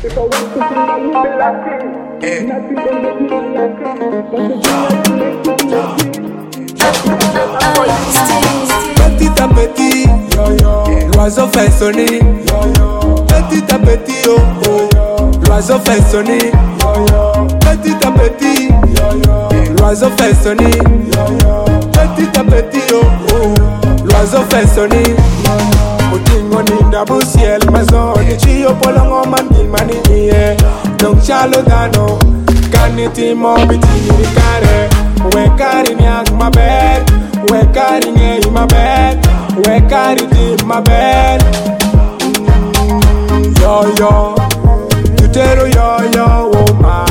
If I want to see that you be lucky, nothing can make me Petit à petit, l'oiseau fait sonner. Petit à petit, oh oh, l'oiseau fait sonner. Petit à petit, l'oiseau fait sonner. Petit à petit, oh oh, l'oiseau fait sonner. Mutingo ninda busiel mazoni chiyo polongo mani mani iye. Donc chalo dano, kaniti mobiti nirikare. We carry me out my bed, we carry me in my bed, we carry it in my bed. Yo yo, you tell yo yo woman.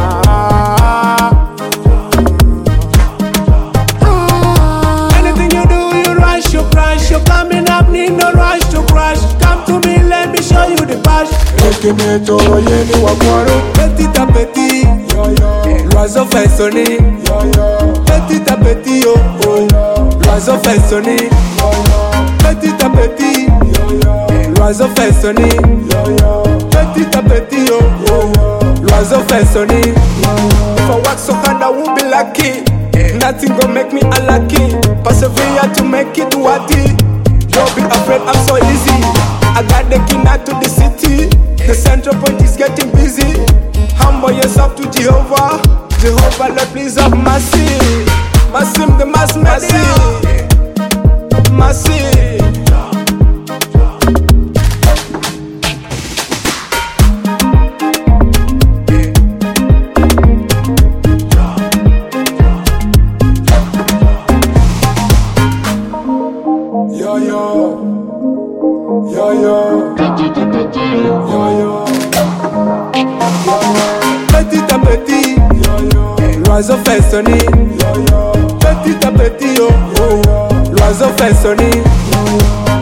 Anything you do, you rush, you crash. You coming up, need no rush to crash. Come to me, let me show you the bash. Rekime toro yeni wakwaro. Petit à petit, l'oiseau fait sonner. Petit à petit, oh oh, l'oiseau fait sonner. Petit à petit, l'oiseau fait sonner. Petit à petit, oh oh, l'oiseau fait sonner. If I work so hard, I won't be lucky. Nothing gon' make me unlucky. Persevere to make it worthy. Don't be afraid, I'm so easy. I got the key now to the city. The central point is getting busy. Humble yourself to Jehovah. Jehovah, Lord, please have mercy. Mercy, the mass mercy. Mercy. Yo yo, yo yo, yo yo. Petit à petit, l'oiseau fait sonner. Petit à petit, oh oh, l'oiseau fait sonner.